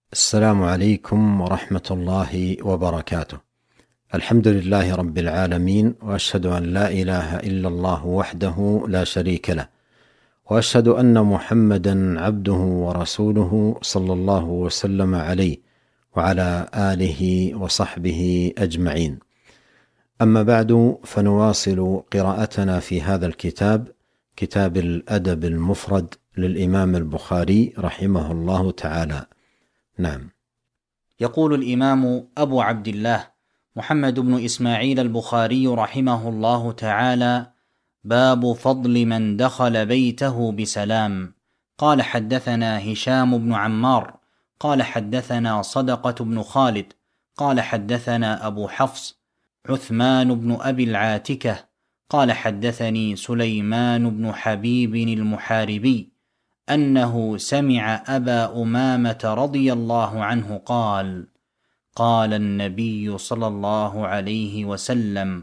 السلام عليكم ورحمة الله وبركاته. الحمد لله رب العالمين، وأشهد أن لا إله إلا الله وحده لا شريك له، وأشهد أن محمدا عبده ورسوله صلى الله وسلم عليه وعلى آله وصحبه أجمعين. أما بعد، فنواصل قراءتنا في هذا الكتاب، كتاب الأدب المفرد للإمام البخاري رحمه الله تعالى. نعم. يقول الإمام أبو عبد الله محمد بن إسماعيل البخاري رحمه الله تعالى: باب فضل من دخل بيته بسلام. قال: حدثنا هشام بن عمار قال حدثنا صدقة بن خالد قال حدثنا أبو حفص عثمان بن أبي العاتكة قال حدثني سليمان بن حبيب المحاربي أنه سمع أبا أمامة رضي الله عنه قال: قال النبي صلى الله عليه وسلم: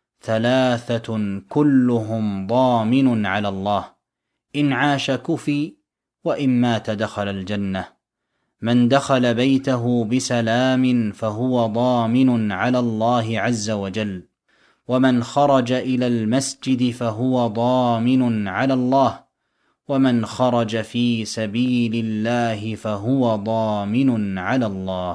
ثلاثة كلهم ضامن على الله، إن عاش كفي وإن مات دخل الجنة: من دخل بيته بسلام فهو ضامن على الله عز وجل، ومن خرج إلى المسجد فهو ضامن على الله، ومن خرج في سبيل الله فهو ضامن على الله.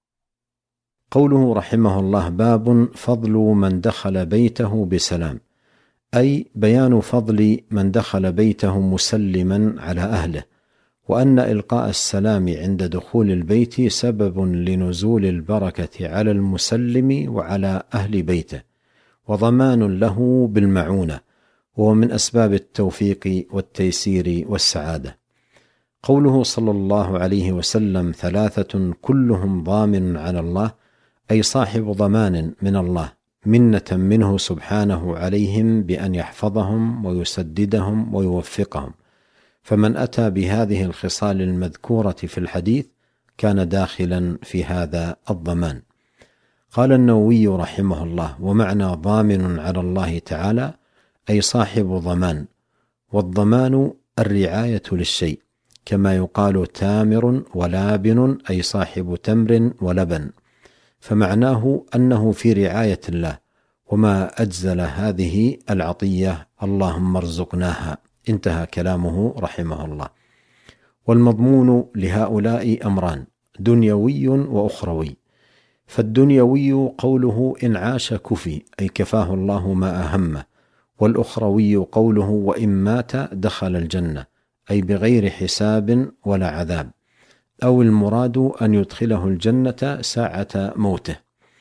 قوله رحمه الله: باب فضل من دخل بيته بسلام، أي بيان فضل من دخل بيته مسلما على أهله، وأن إلقاء السلام عند دخول البيت سبب لنزول البركة على المسلم وعلى أهل بيته، وضمان له بالمعونة، وهو من أسباب التوفيق والتيسير والسعادة. قوله صلى الله عليه وسلم: ثلاثة كلهم ضامن على الله، أي صاحب ضمان من الله، منة منه سبحانه عليهم بأن يحفظهم ويسددهم ويوفقهم، فمن أتى بهذه الخصال المذكورة في الحديث كان داخلا في هذا الضمان. قال النووي رحمه الله: ومعنى ضامن على الله تعالى أي صاحب ضمان، والضمان الرعاية للشيء، كما يقال تامر ولابن، أي صاحب تمر ولبن، فمعناه أنه في رعاية الله، وما أجزل هذه العطية اللهم ارزقناها. انتهى كلامه رحمه الله. والمضمون لهؤلاء أمران: دنيوي وأخروي. فالدنيوي قوله إن عاش كفي، أي كفاه الله ما أهمه، والأخروي قوله وإن مات دخل الجنة، أي بغير حساب ولا عذاب، أو المراد أن يدخله الجنة ساعة موته.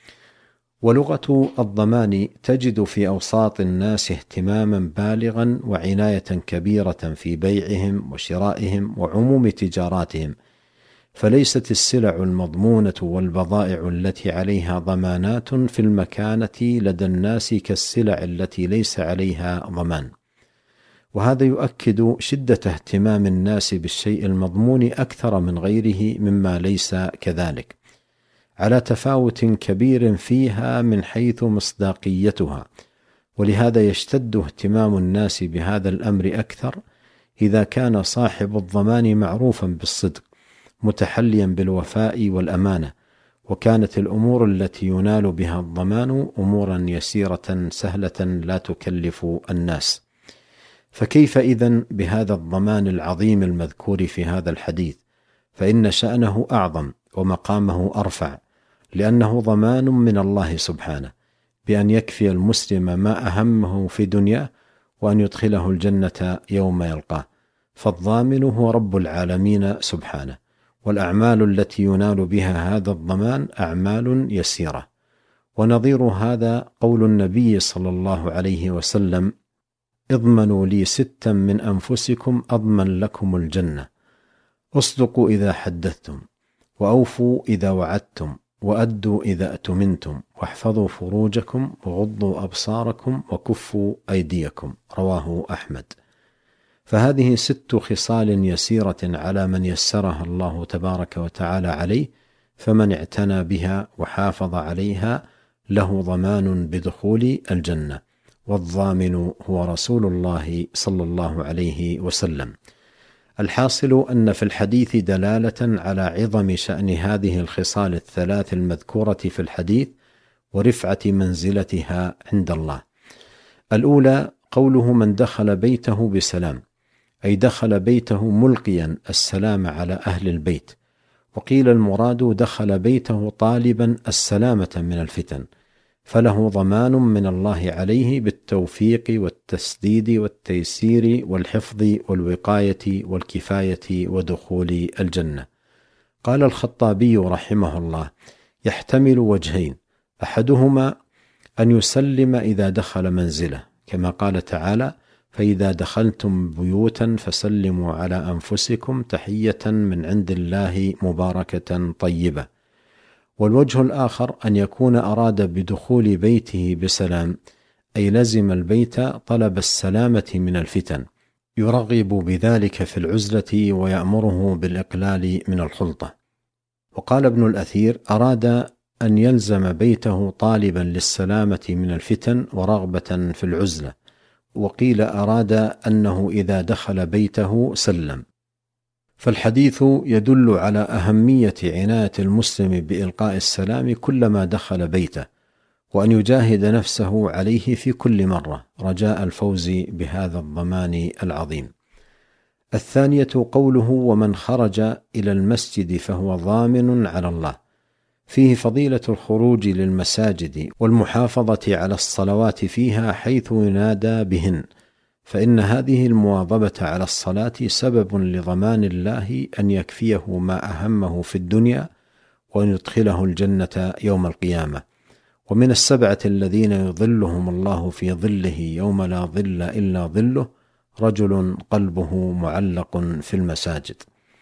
ولغة الضمان تجد في أوساط الناس اهتماما بالغا وعناية كبيرة في بيعهم وشرائهم وعموم تجاراتهم، فليست السلع المضمونة والبضائع التي عليها ضمانات في المكانة لدى الناس كالسلع التي ليس عليها ضمان، وهذا يؤكد شدة اهتمام الناس بالشيء المضمون أكثر من غيره مما ليس كذلك، على تفاوت كبير فيها من حيث مصداقيتها. ولهذا يشتد اهتمام الناس بهذا الأمر أكثر إذا كان صاحب الضمان معروفا بالصدق، متحليا بالوفاء والأمانة، وكانت الأمور التي ينال بها الضمان أمورا يسيرة سهلة لا تكلف الناس. فكيف إذن بهذا الضمان العظيم المذكور في هذا الحديث؟ فإن شأنه أعظم ومقامه أرفع، لأنه ضمان من الله سبحانه بأن يكفي المسلم ما أهمه في دنياه، وأن يدخله الجنة يوم يلقاه. فالضامن هو رب العالمين سبحانه، والأعمال التي ينال بها هذا الضمان أعمال يسيرة. ونظير هذا قول النبي صلى الله عليه وسلم: اضمنوا لي 6 من أنفسكم أضمن لكم الجنة: اصدقوا إذا حدثتم، وأوفوا إذا وعدتم، وأدوا إذا أتمنتم، واحفظوا فروجكم، وغضوا أبصاركم، وكفوا أيديكم. رواه أحمد. فهذه 6 خصال يسيرة على من يسرها الله تبارك وتعالى عليه، فمن اعتنى بها وحافظ عليها له ضمان بدخول الجنة، والضامن هو رسول الله صلى الله عليه وسلم. الحاصل أن في الحديث دلالة على عظم شأن هذه الخصال الثلاث المذكورة في الحديث ورفعة منزلتها عند الله. الأولى قوله من دخل بيته بسلام، أي دخل بيته ملقيا السلام على أهل البيت، وقيل المراد دخل بيته طالبا السلامة من الفتن، فله ضمان من الله عليه بالتوفيق والتسديد والتيسير والحفظ والوقاية والكفاية ودخول الجنة. قال الخطابي رحمه الله: يحتمل وجهين، أحدهما أن يسلم إذا دخل منزله، كما قال تعالى: فإذا دخلتم بيوتا فسلموا على أنفسكم تحية من عند الله مباركة طيبة. والوجه الآخر أن يكون أراد بدخول بيته بسلام، أي لزم البيت طلب السلامة من الفتن، يرغب بذلك في العزلة ويأمره بالإقلال من الخلطة. وقال ابن الأثير: أراد أن يلزم بيته طالبا للسلامة من الفتن ورغبة في العزلة. وقيل أراد أنه إذا دخل بيته سلم. فالحديث يدل على أهمية عناية المسلم بإلقاء السلام كلما دخل بيته، وأن يجاهد نفسه عليه في كل مرة رجاء الفوز بهذا الضمان العظيم. الثانية قوله ومن خرج إلى المسجد فهو ضامن على الله، فيه فضيلة الخروج للمساجد والمحافظة على الصلوات فيها حيث ينادى بهن، فإن هذه المواظبة على الصلاة سبب لضمان الله أن يكفيه ما أهمه في الدنيا وأن يدخله الجنة يوم القيامة. ومن السبعة الذين يظلهم الله في ظله يوم لا ظل إلا ظله رجل قلبه معلق في المساجد.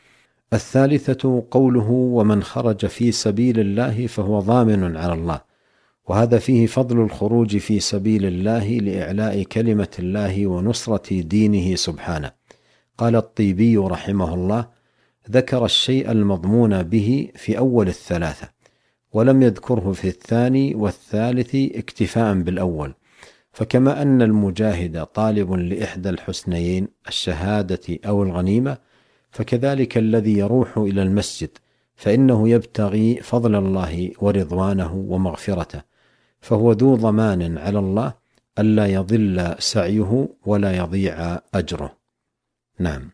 الثالثة قوله ومن خرج في سبيل الله فهو ضامن على الله، وهذا فيه فضل الخروج في سبيل الله لإعلاء كلمة الله ونصرة دينه سبحانه. قال الطيبي رحمه الله: ذكر الشيء المضمون به في أول الثلاثة، ولم يذكره في الثاني والثالث اكتفاء بالأول، فكما أن المجاهد طالب لإحدى الحسنيين الشهادة أو الغنيمة، فكذلك الذي يروح إلى المسجد فإنه يبتغي فضل الله ورضوانه ومغفرته، فهو ذو ضمان على الله ألا يضل سعيه ولا يضيع أجره. نعم.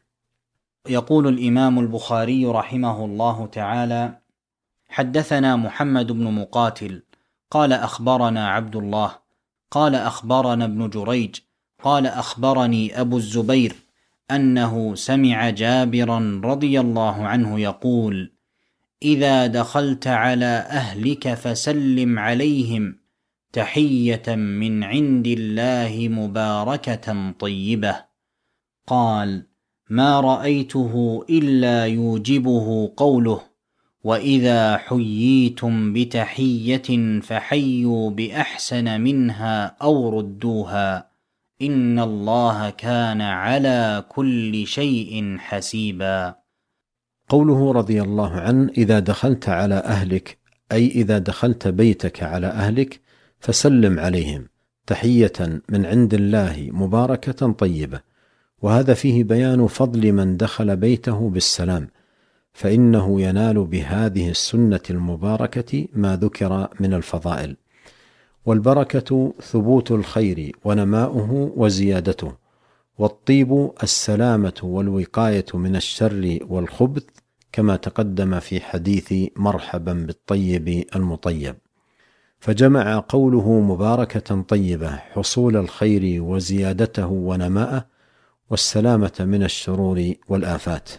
يقول الإمام البخاري رحمه الله تعالى: حدثنا محمد بن مقاتل قال أخبرنا عبد الله قال أخبرنا ابن جريج قال أخبرني أبو الزبير أنه سمع جابرا رضي الله عنه يقول: إذا دخلت على أهلك فسلم عليهم تحية من عند الله مباركة طيبة. قال: ما رأيته إلا يوجبه قوله: وإذا حييتم بتحية فحيوا بأحسن منها أو ردوها إن الله كان على كل شيء حسيبا. قوله رضي الله عنه إذا دخلت على أهلك، أي إذا دخلت بيتك على أهلك فسلم عليهم تحية من عند الله مباركة طيبة. وهذا فيه بيان فضل من دخل بيته بالسلام، فإنه ينال بهذه السنة المباركة ما ذكر من الفضائل. والبركة ثبوت الخير ونماؤه وزيادته، والطيب السلامة والوقاية من الشر والخبث، كما تقدم في حديث مرحبا بالطيب المطيب. فجمع قوله مباركة طيبة حصول الخير وزيادته ونماءه والسلامة من الشرور والآفات.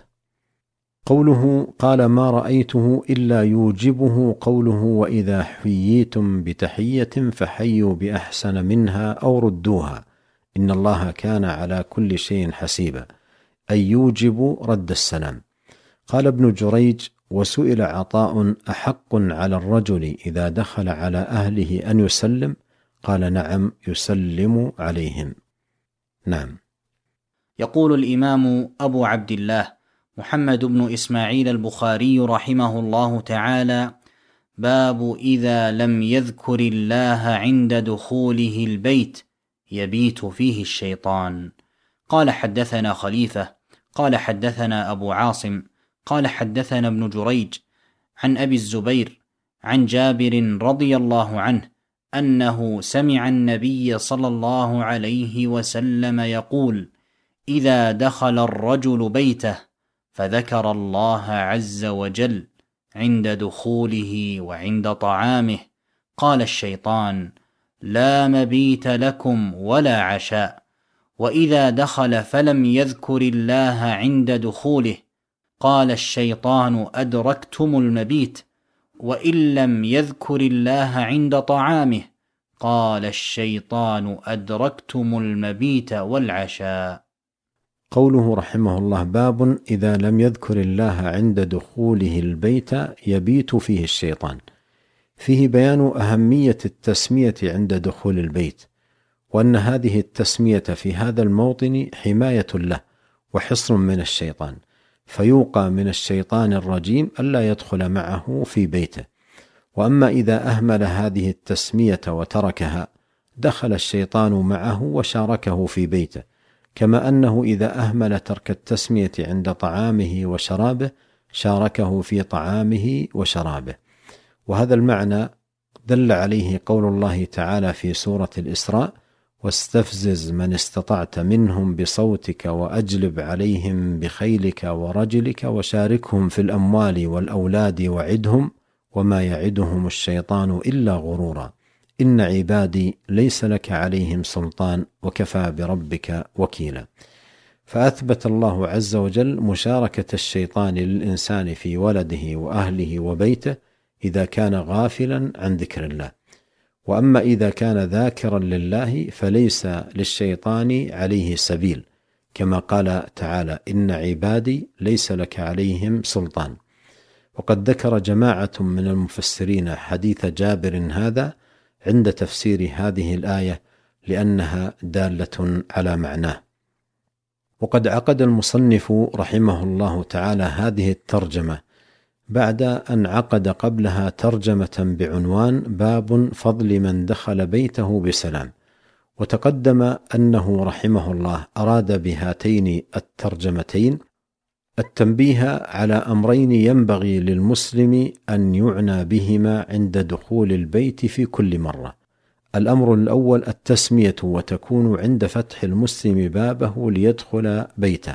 قوله قال ما رأيته إلا يوجبه قوله وإذا حييتم بتحية فحيوا بأحسن منها أو ردوها إن الله كان على كل شيء حسيبا، أي يوجب رد السلام. قال ابن جريج وسئل عطاء أحق على الرجل إذا دخل على أهله أن يسلم؟ قال نعم يسلم عليهم. نعم. يقول الإمام أبو عبد الله محمد بن إسماعيل البخاري رحمه الله تعالى: باب إذا لم يذكر الله عند دخوله البيت يبيت فيه الشيطان. قال حدثنا خليفة قال حدثنا أبو عاصم قال حدثنا ابن جريج عن أبي الزبير عن جابر رضي الله عنه أنه سمع النبي صلى الله عليه وسلم يقول: إذا دخل الرجل بيته فذكر الله عز وجل عند دخوله وعند طعامه قال الشيطان: لا مبيت لكم ولا عشاء. وإذا دخل فلم يذكر الله عند دخوله قال الشيطان: أدركتم المبيت. وإن لم يذكر الله عند طعامه قال الشيطان: أدركتم المبيت والعشاء. قوله رحمه الله: باب إذا لم يذكر الله عند دخوله البيت يبيت فيه الشيطان. فيه بيان أهمية التسمية عند دخول البيت، وأن هذه التسمية في هذا الموطن حماية له وحصن من الشيطان، فيوقى من الشيطان الرجيم ألا يدخل معه في بيته. وأما إذا أهمل هذه التسمية وتركها دخل الشيطان معه وشاركه في بيته، كما أنه إذا أهمل ترك التسمية عند طعامه وشرابه شاركه في طعامه وشرابه. وهذا المعنى دل عليه قول الله تعالى في سورة الإسراء: واستفزز من استطعت منهم بصوتك وأجلب عليهم بخيلك ورجلك وشاركهم في الأموال والأولاد وعدهم وما يعدهم الشيطان إلا غرورا إن عبادي ليس لك عليهم سلطان وكفى بربك وكيلا. فأثبت الله عز وجل مشاركة الشيطان للإنسان في ولده وأهله وبيته إذا كان غافلا عن ذكر الله. وأما إذا كان ذاكرا لله فليس للشيطان عليه سبيل، كما قال تعالى: إن عبادي ليس لك عليهم سلطان. وقد ذكر جماعة من المفسرين حديث جابر هذا عند تفسير هذه الآية لأنها دالة على معناه. وقد عقد المصنف رحمه الله تعالى هذه الترجمة بعد أن عقد قبلها ترجمة بعنوان: باب فضل من دخل بيته بسلام. وتقدم أنه رحمه الله أراد بهاتين الترجمتين التنبيه على أمرين ينبغي للمسلم أن يعنى بهما عند دخول البيت في كل مرة. الأمر الأول التسمية، وتكون عند فتح المسلم بابه ليدخل بيته،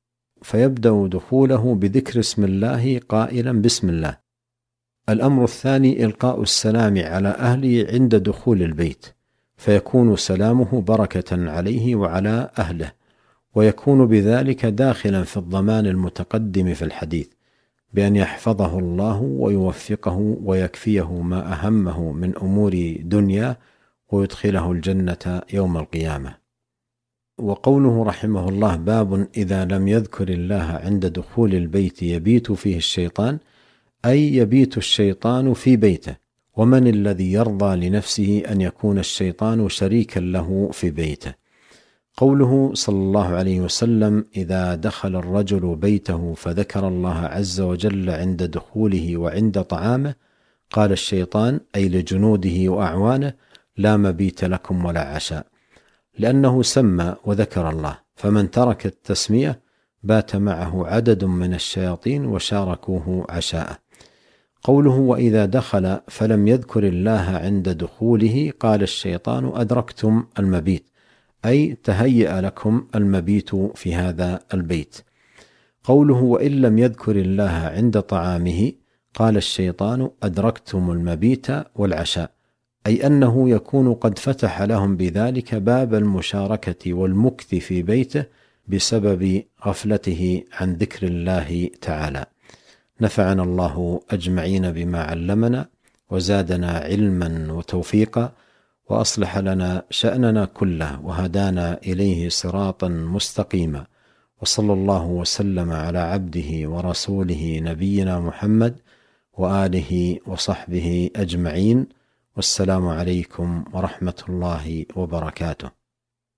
فيبدأ دخوله بذكر اسم الله قائلا: بسم الله. الأمر الثاني إلقاء السلام على أهله عند دخول البيت، فيكون سلامه بركة عليه وعلى أهله، ويكون بذلك داخلا في الضمان المتقدم في الحديث بأن يحفظه الله ويوفقه ويكفيه ما أهمه من أمور دنيا ويدخله الجنة يوم القيامة. وقوله رحمه الله: باب إذا لم يذكر الله عند دخول البيت يبيت فيه الشيطان، أي يبيت الشيطان في بيته. ومن الذي يرضى لنفسه أن يكون الشيطان شريكا له في بيته؟ قوله صلى الله عليه وسلم: إذا دخل الرجل بيته فذكر الله عز وجل عند دخوله وعند طعامه قال الشيطان، أي لجنوده وأعوانه: لا مبيت لكم ولا عشاء، لأنه سمى وذكر الله، فمن ترك التسمية بات معه عدد من الشياطين وشاركوه عشاءه. قوله: وإذا دخل فلم يذكر الله عند دخوله قال الشيطان: أدركتم المبيت، أي تهيأ لكم المبيت في هذا البيت. قوله: وإن لم يذكر الله عند طعامه قال الشيطان: أدركتم المبيت والعشاء، أي أنه يكون قد فتح لهم بذلك باب المشاركة والمكث في بيته بسبب غفلته عن ذكر الله تعالى. نفعنا الله أجمعين بما علمنا وزادنا علما وتوفيقا، وأصلح لنا شأننا كله وهدانا إليه صراطا مستقيما. وصلى الله وسلم على عبده ورسوله نبينا محمد وآله وصحبه أجمعين، والسلام عليكم ورحمة الله وبركاته.